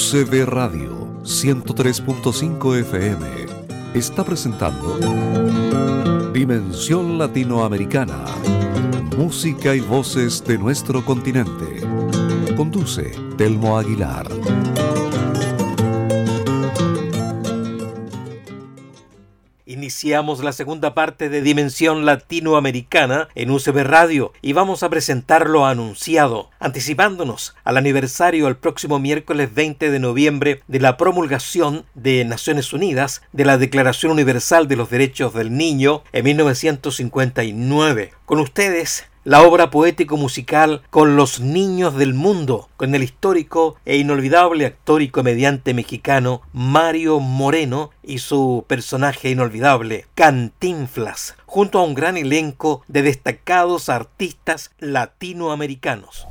UCB Radio 103.5 FM está presentando Dimensión Latinoamericana. Música y voces de nuestro continente. Conduce Telmo Aguilar. Iniciamos la segunda parte de Dimensión Latinoamericana en UCB Radio y vamos a presentar lo anunciado, anticipándonos al aniversario el próximo miércoles 20 de noviembre de la promulgación de Naciones Unidas de la Declaración Universal de los Derechos del Niño en 1959. Con ustedes, la obra poético-musical Con los Niños del Mundo, con el histórico e inolvidable actor y comediante mexicano Mario Moreno y su personaje inolvidable, Cantinflas, junto a un gran elenco de destacados artistas latinoamericanos.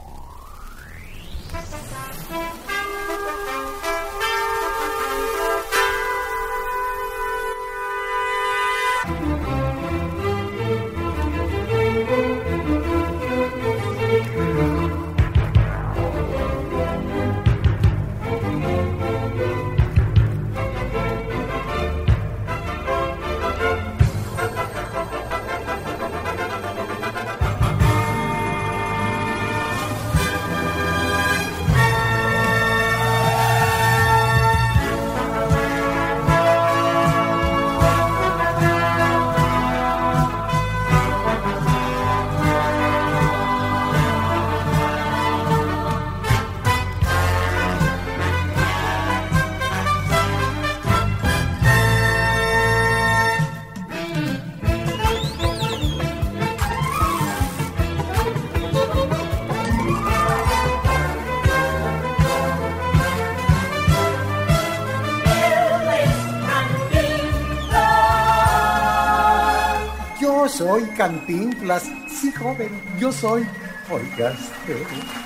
Soy Cantinflas, sí joven, yo soy, oigaste.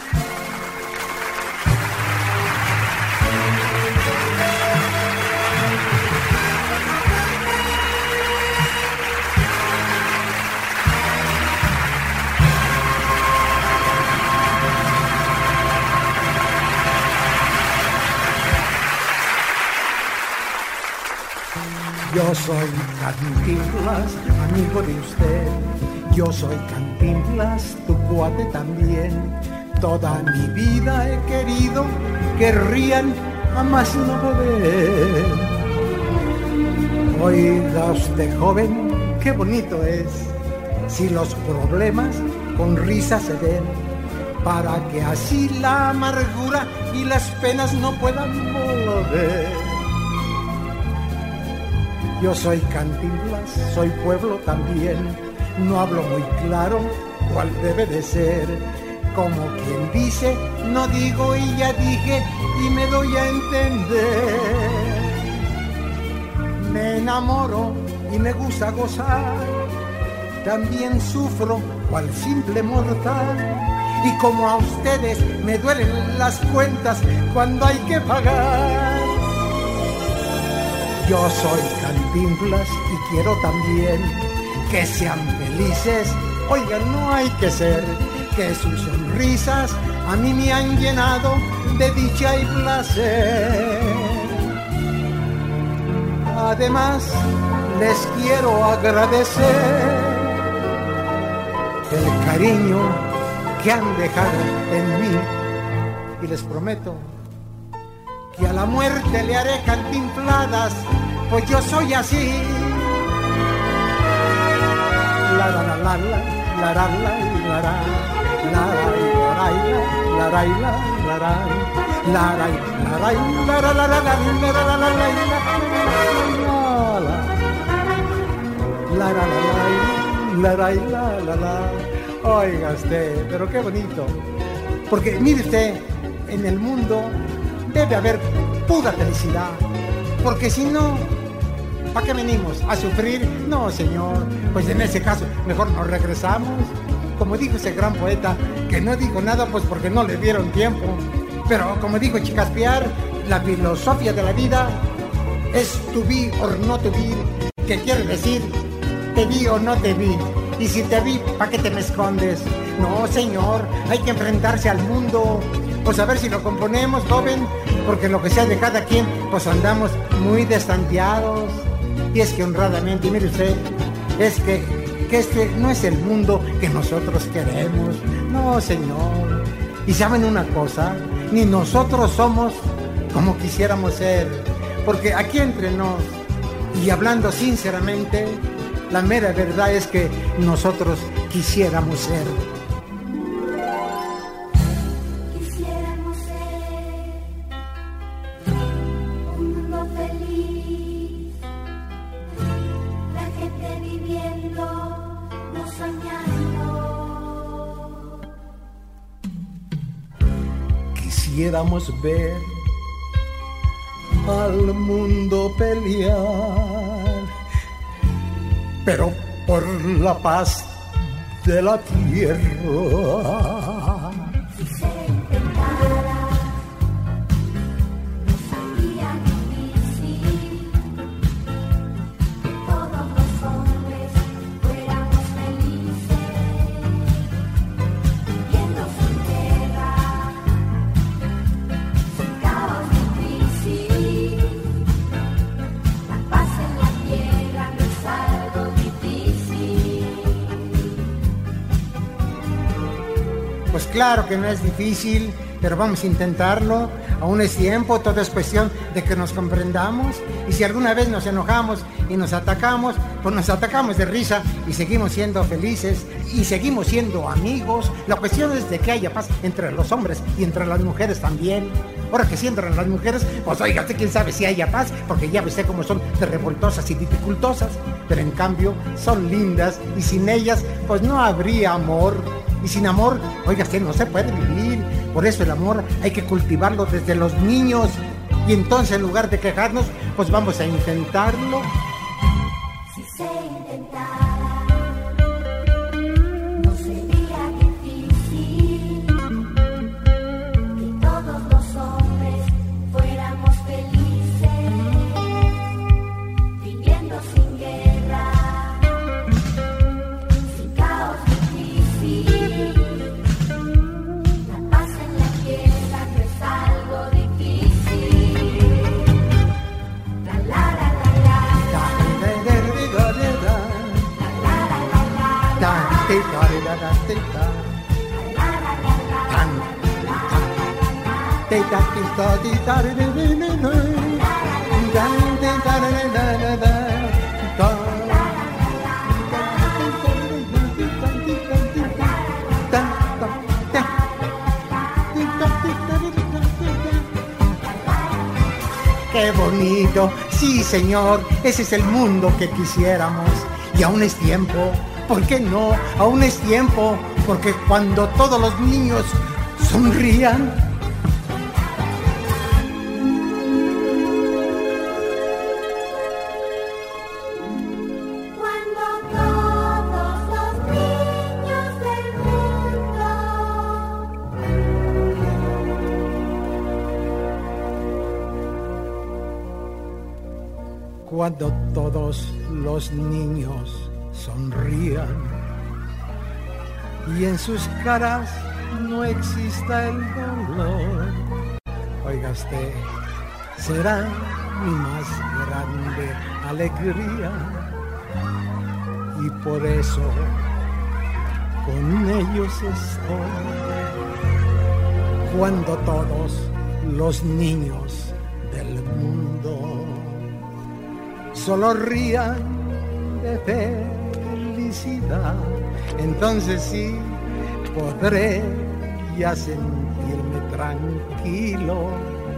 Yo soy Cantinflas, amigo de usted. Yo soy Cantinflas, tu cuate también. Toda mi vida he querido que rían, jamás no poder. Oiga usted, joven, qué bonito es si los problemas con risa se den, para que así la amargura y las penas no puedan volver. Yo soy Cantinflas, soy pueblo también, no hablo muy claro cuál debe de ser. Como quien dice, no digo y ya dije y me doy a entender. Me enamoro y me gusta gozar, también sufro cual simple mortal. Y como a ustedes me duelen las cuentas cuando hay que pagar. Yo soy Cantinflas y quiero también que sean felices, oigan, no hay que ser, que sus sonrisas a mí me han llenado de dicha y placer. Además, les quiero agradecer el cariño que han dejado en mí y les prometo que a la muerte le haré cantinfladas, pues yo soy así. La la la la la la la la la la la la la la. Oiga usted, pero qué bonito. Porque mire usted, en el mundo debe haber pura felicidad, porque si no, ¿para qué venimos? ¿A sufrir? No, señor. Pues en ese caso, mejor nos regresamos. Como dijo ese gran poeta, que no dijo nada pues porque no le dieron tiempo. Pero como dijo Chicaspiar, la filosofía de la vida es to be or not to be, que quiere decir, te vi o no te vi. Y si te vi, ¿para qué te me escondes? No, señor, hay que enfrentarse al mundo Pues a ver si lo componemos, joven, porque lo que sea de cada quien, pues andamos muy destanteados. Y es que honradamente, mire usted, es que este no es el mundo que nosotros queremos. No, señor. Y saben una cosa, ni nosotros somos como quisiéramos ser. Porque aquí entre nos, y hablando sinceramente, la mera verdad es que nosotros quisiéramos ser. Quisiéramos ser un mundo feliz, la gente viviendo, no soñando. Quisiéramos ver al mundo pelear, pero por la paz de la tierra. Si se intentara, no sería difícil que todos los hombres fuéramos felices, viviendo sin guerra, sin caos difícil. La paz en la tierra no es algo difícil. Pues claro que no es difícil, pero vamos a intentarlo. Aún es tiempo, todo es cuestión de que nos comprendamos. Y si alguna vez nos enojamos y nos atacamos, pues nos atacamos de risa y seguimos siendo felices y seguimos siendo amigos. La cuestión es de que haya paz entre los hombres y entre las mujeres también. Ahora que si entran las mujeres, pues oiga, usted quién sabe si haya paz, porque ya ve usted cómo son de revoltosas y dificultosas. Pero en cambio son lindas y sin ellas pues no habría amor. Y sin amor, oiga, no se puede vivir. Por eso el amor hay que cultivarlo desde los niños. Y entonces en lugar de quejarnos, pues vamos a intentarlo. Si se intentara, no sería difícil que todos los hombres fuéramos felices, viviendo sin guerra, sin caos difícil. La paz en la tierra no es algo difícil. La la la la la. ¡Qué bonito! Sí, señor, ese es el mundo que quisiéramos. Y aún es tiempo. ¿Por qué no? Aún es tiempo. Porque cuando todos los niños sonrían, Cuando todos los niños del mundo cuando todos los niños sonrían y en sus caras no exista el dolor, oiga usted, será mi más grande alegría y por eso con ellos estoy. Cuando todos los niños del mundo solo rían de felicidad, entonces sí podré ya sentirme tranquilo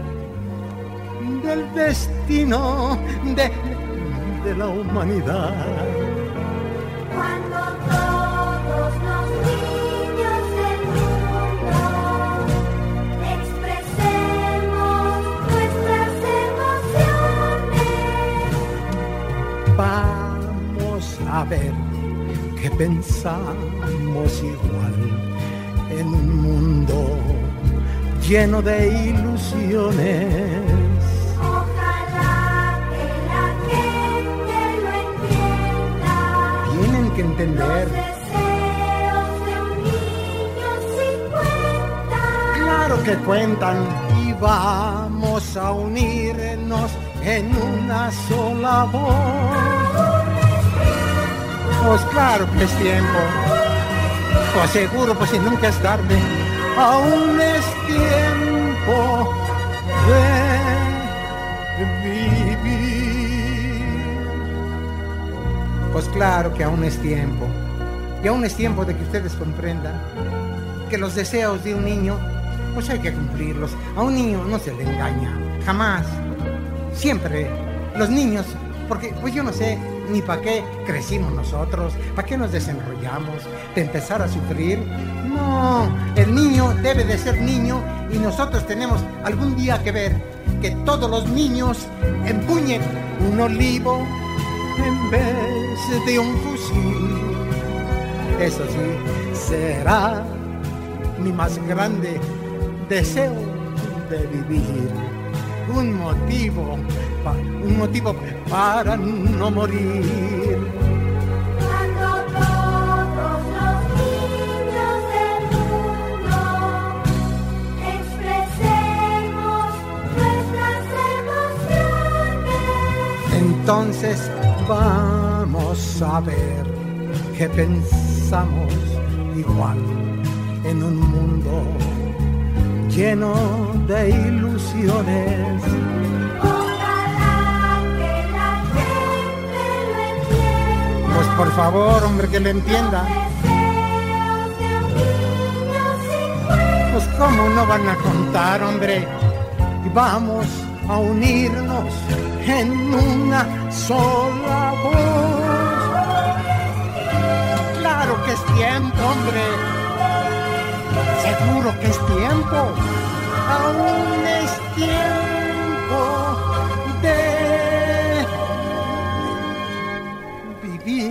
del destino de la humanidad. Cuando todos los niños del mundo expresemos nuestras emociones, Vamos a ver que pensamos igual en un mundo lleno de ilusiones. ojalá que la gente lo entienda. Tienen que Los entender. deseos de un niño sí cuentan. Claro claro que cuentan, y vamos a unirnos en una sola voz. Pues claro que es tiempo, pues seguro, pues si nunca es tarde, aún es tiempo de vivir. Pues claro que aún es tiempo, y aún es tiempo de que ustedes comprendan que los deseos de un niño, pues hay que cumplirlos. A un niño no se le engaña, jamás. Siempre los niños, porque pues yo no sé ni para qué crecimos nosotros, para qué nos desenrollamos, de empezar a sufrir. No, el niño debe de ser niño, y nosotros tenemos algún día que ver que todos los niños empuñen un olivo en vez de un fusil. Eso sí, será mi más grande deseo de vivir, un motivo para no morir. Cuando todos los niños del mundo expresemos nuestras emociones, Entonces vamos a ver que pensamos igual en un mundo lleno de ilusiones. ojalá que la gente lo entienda. Pues por favor, hombre, que lo entienda. Deseos de un niño sin cuerpo. Pues cómo no van a contar, hombre. Y vamos a unirnos en una sola voz. Claro que es tiempo, hombre. Seguro que es tiempo. Aún es tiempo de vivir.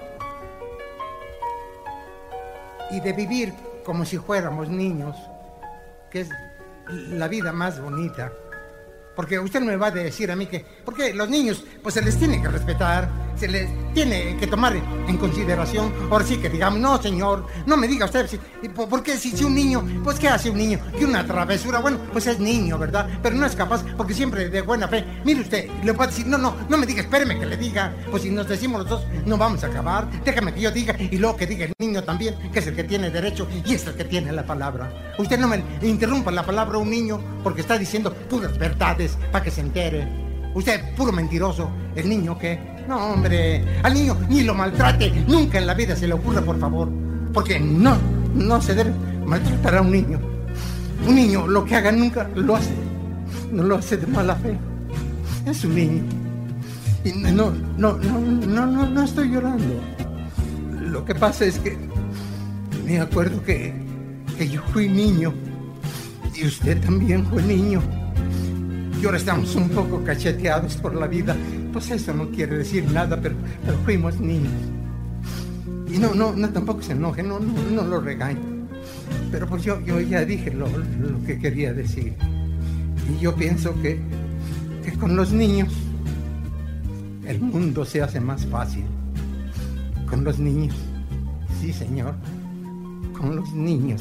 Y de vivir como si fuéramos niños, que es la vida más bonita. Porque usted no me va a decir a mí que... Porque los niños, pues se les tiene que respetar, se les tiene que tomar en consideración. Ahora sí que digamos, no señor, no me diga usted, porque si un niño, pues ¿qué hace un niño? Que una travesura, bueno, pues es niño, ¿verdad? Pero no es capaz, porque siempre de buena fe. Mire usted, le puede decir, no me diga, espéreme que le diga. Pues si nos decimos los dos, no vamos a acabar. Déjame que yo diga, y luego que diga el niño también, que es el que tiene derecho y es el que tiene la palabra. Usted no me interrumpa la palabra a un niño porque está diciendo puras verdades para que se entere. Usted, puro mentiroso. ¿El niño qué? No, hombre, al niño ni lo maltrate. Nunca en la vida se le ocurra, por favor. Porque no se debe maltratar a un niño. Un niño, lo que haga nunca lo hace. No lo hace de mala fe. Es un niño. Y no estoy llorando. Lo que pasa es que me acuerdo que yo fui niño. Y usted también fue niño. Y ahora estamos un poco cacheteados por la vida. Pues eso no quiere decir nada, pero fuimos niños. Y no, tampoco se enoje, no lo regañe. Pero pues yo ya dije lo que quería decir. Y yo pienso que con los niños el mundo se hace más fácil. Con los niños, sí señor, con los niños.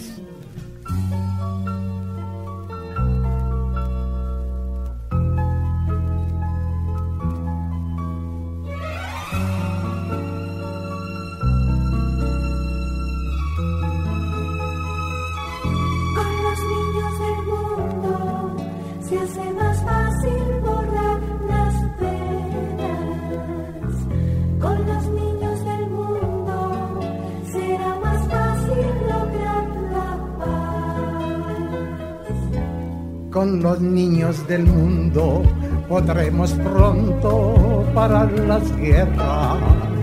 Con los niños del mundo podremos pronto parar las guerras.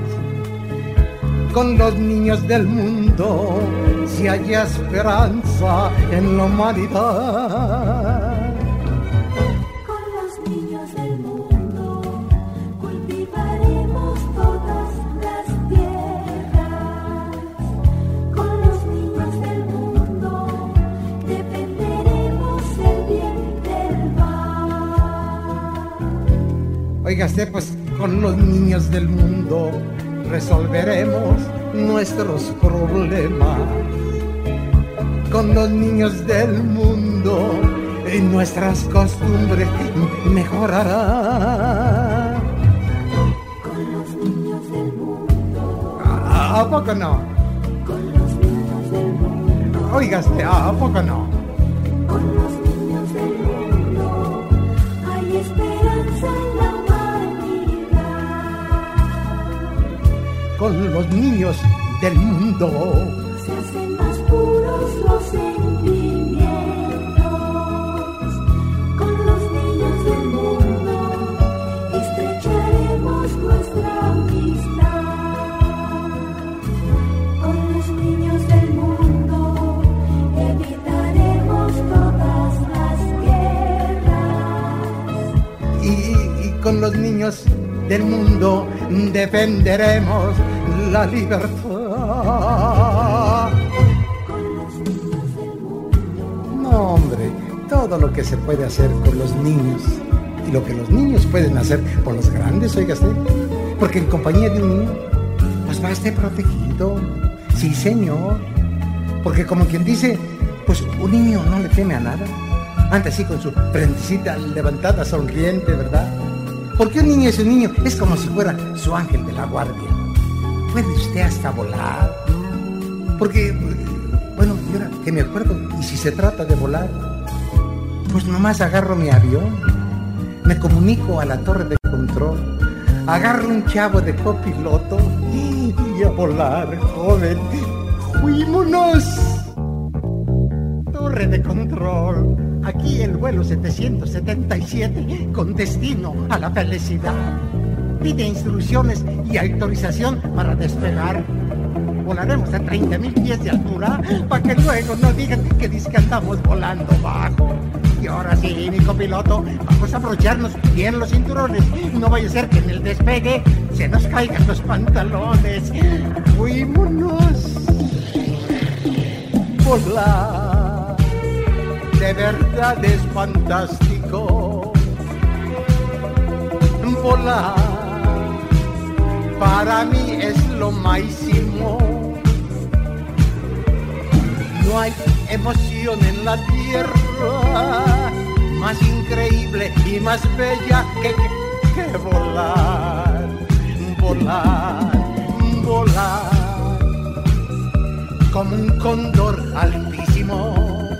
Con los niños del mundo si hay esperanza en la humanidad. Con los niños del mundo cultivaremos todas las tierras. Con los niños del mundo defenderemos el bien del mar. Oiga usted, pues con los niños del mundo resolveremos nuestros problemas. Con los niños del mundo nuestras costumbres mejorarán. Con los niños del mundo. ¿A poco no? Con los niños del mundo. Óigase, ¿a poco no? Con los niños del mundo hay esperanza en la humanidad. Con los niños del mundo Se hacen más puros los sentimientos. Con los niños del mundo estrecharemos nuestra amistad. Con los niños del mundo evitaremos todas las guerras. y con los niños del mundo defenderemos la libertad. Con los niños del mundo. No, hombre, todo lo que se puede hacer con los niños y lo que los niños pueden hacer por los grandes, oiga usted, porque en compañía de un niño, pues va a estar protegido. Sí, señor. Porque como quien dice, pues un niño no le teme a nada. Anda así con su frentecita levantada, sonriente, ¿verdad? Porque un niño es un niño, es como si fuera su ángel de la guardia. Puede usted hasta volar. Porque, bueno, mira, que me acuerdo, y si se trata de volar, pues nomás agarro mi avión, me comunico a la torre de control, agarro un chavo de copiloto y a volar, joven. ¡Fuímonos! Torre de control. Aquí el vuelo 777 con destino a la felicidad. Pide instrucciones y autorización para despegar. Volaremos a 30,000 pies de altura para que luego no digan que dice que andamos volando bajo. Y ahora sí, mi copiloto, vamos a abrocharnos bien los cinturones. No vaya a ser que en el despegue se nos caigan los pantalones. ¡Fuímonos! Volar, de verdad es fantástico. Volar, para mí es lo máximo. No hay emoción en la tierra más increíble y más bella que volar, volar, volar. Como un cóndor altísimo,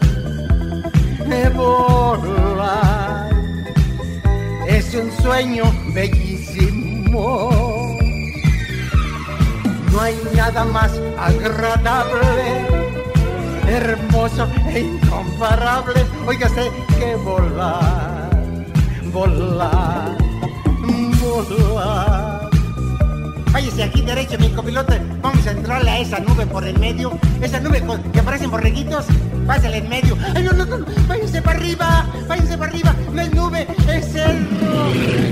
volar es un sueño bellísimo. No hay nada más agradable, hermoso e incomparable, óigase, que volar, volar, volar. Váyase aquí derecho, mi copiloto, vamos a entrarle a esa nube por el medio, esa nube que parecen borreguitos, pásale en medio. Ay, no, váyase para arriba, no es nube, es cerro.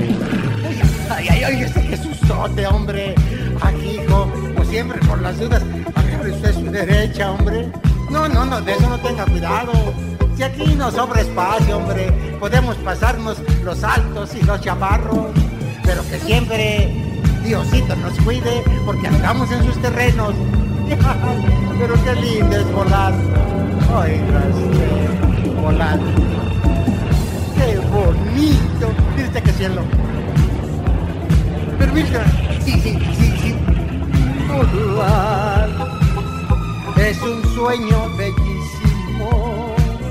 Ay, qué sustote, hombre. Aquí, hijo, como siempre, por las dudas, agarre usted su derecha, hombre. No, de eso no tenga cuidado. Si aquí nos sobra espacio, hombre, podemos pasarnos los altos y los chaparros, pero que siempre Diosito nos cuide, porque andamos en sus terrenos. Pero qué lindo es volar. Oiga, volar. Qué bonito. Mire usted qué cielo. Pero mira, sí. Volar es un sueño bellísimo.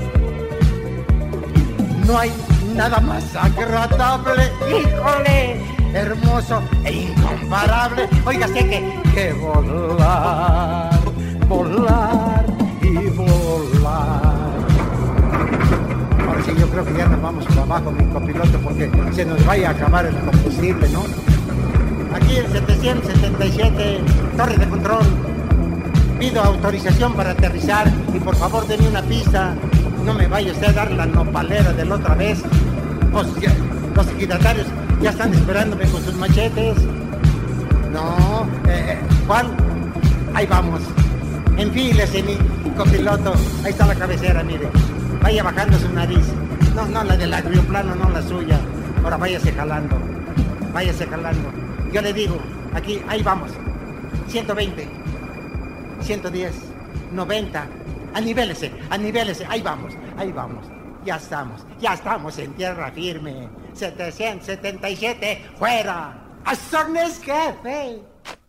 No hay nada más agradable, híjole, hermoso e incomparable. Óigase que volar, volar y volar. Ahora sí, yo creo que ya nos vamos para abajo, mi copiloto, porque se nos vaya a acabar el combustible, ¿no? Aquí el 777, torre de control. Pido autorización para aterrizar y por favor denme una pista. No me vaya usted a dar la nopalera de la otra vez. Pues los equidatarios ya están esperándome con sus machetes. No, ¿cuál? Ahí vamos. Enfílese, mi copiloto. Ahí está la cabecera, mire. Vaya bajando su nariz. No, la del aeroplano, no la suya. Ahora váyase jalando. Yo le digo, aquí, ahí vamos. 120, 110, 90. Anivélese. Ahí vamos. Ya estamos en tierra firme. 777, fuera. ¡A Nescafé!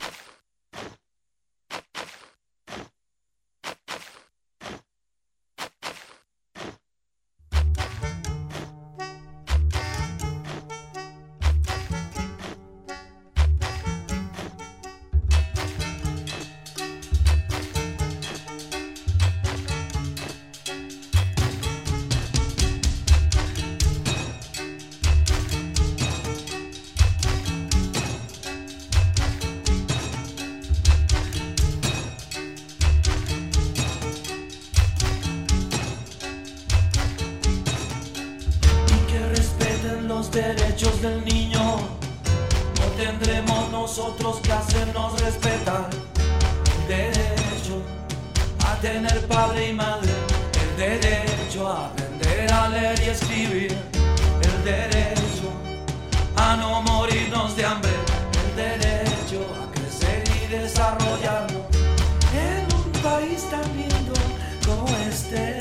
Derechos del niño, no tendremos nosotros que hacernos respetar. El derecho a tener padre y madre, el derecho a aprender a leer y escribir, el derecho a no morirnos de hambre, el derecho a crecer y desarrollarnos en un país tan lindo como este.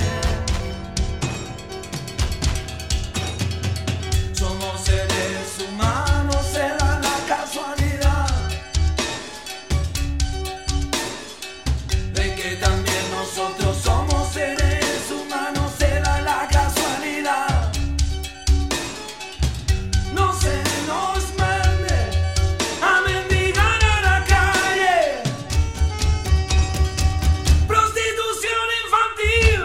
Somos seres humanos, se da la casualidad de que también nosotros somos seres humanos, se da la casualidad. No se nos mande a mendigar a la calle, prostitución infantil.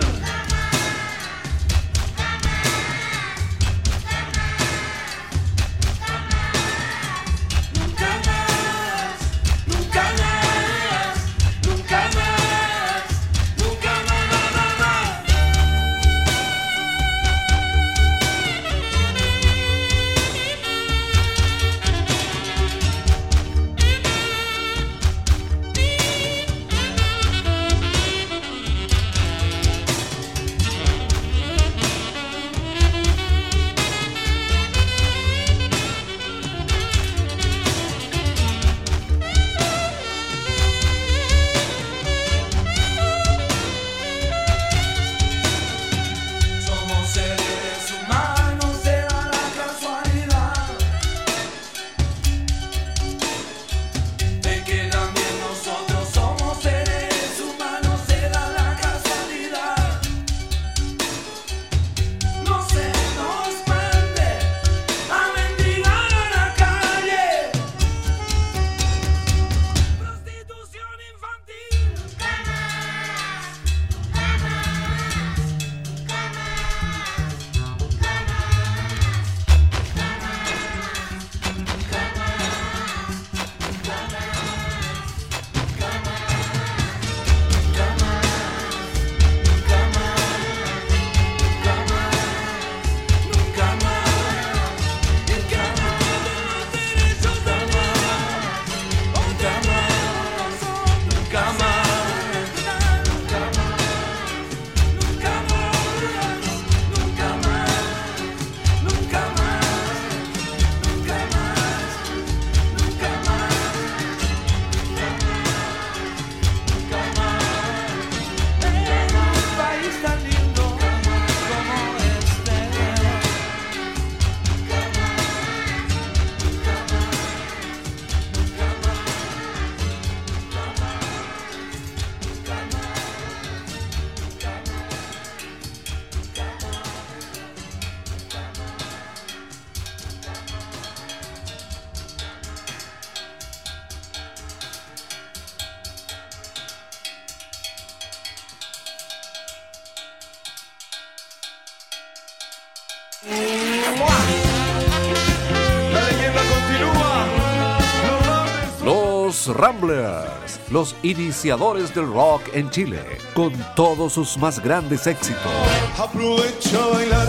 Los Ramblers, los iniciadores del rock en Chile, con todos sus más grandes éxitos. Aprovecha a bailar,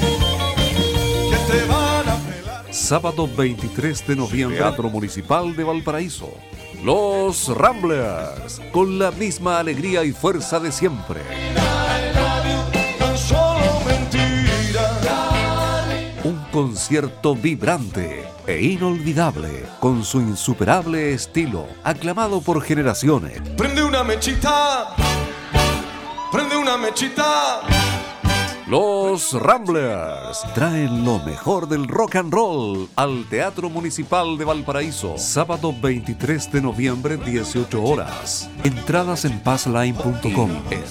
que te van a pelar. Sábado 23 de noviembre, Teatro Municipal de Valparaíso. Los Ramblers, con la misma alegría y fuerza de siempre. Tan solo mentira. Un concierto vibrante e inolvidable, con su insuperable estilo, aclamado por generaciones. Prende una mechita, Los Ramblers traen lo mejor del rock and roll al Teatro Municipal de Valparaíso. Sábado 23 de noviembre, 18 horas. Entradas en passline.com, en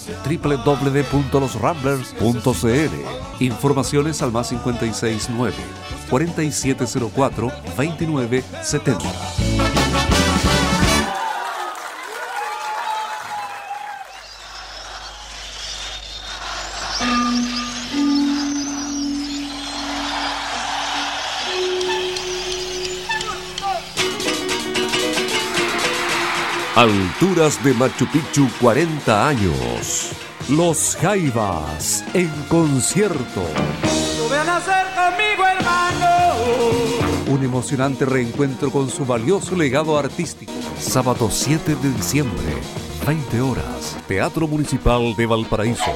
www.losramblers.cl. Informaciones al más 569 4704 2970. Alturas de Machu Picchu, 40 años. Los Jaivas en concierto. Sube a nacer conmigo, hermano. Un emocionante reencuentro con su valioso legado artístico. Sábado 7 de diciembre, 20 horas. Teatro Municipal de Valparaíso.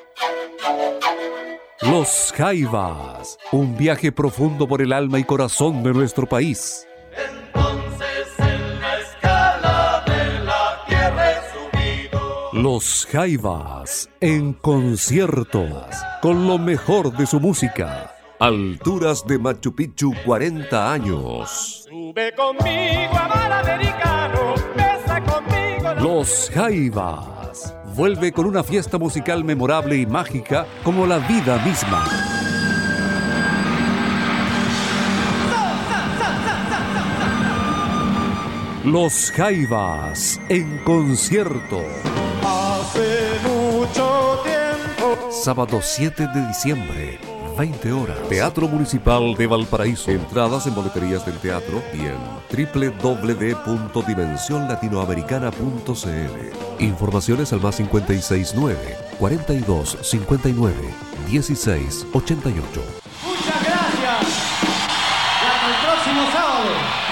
Los Jaivas. Un viaje profundo por el alma y corazón de nuestro país. Los Jaivas en concierto con lo mejor de su música. Alturas de Machu Picchu, 40 años. Sube conmigo a mar americano, besa conmigo. Los Jaivas vuelve con una fiesta musical memorable y mágica como la vida misma. Los Jaivas en concierto. Hace mucho tiempo. Sábado 7 de diciembre, 20 horas. Teatro Municipal de Valparaíso. Entradas en boleterías del teatro y en www.dimensionlatinoamericana.cl. Informaciones al más 569 4259 1688. Muchas gracias. Y hasta el próximo sábado.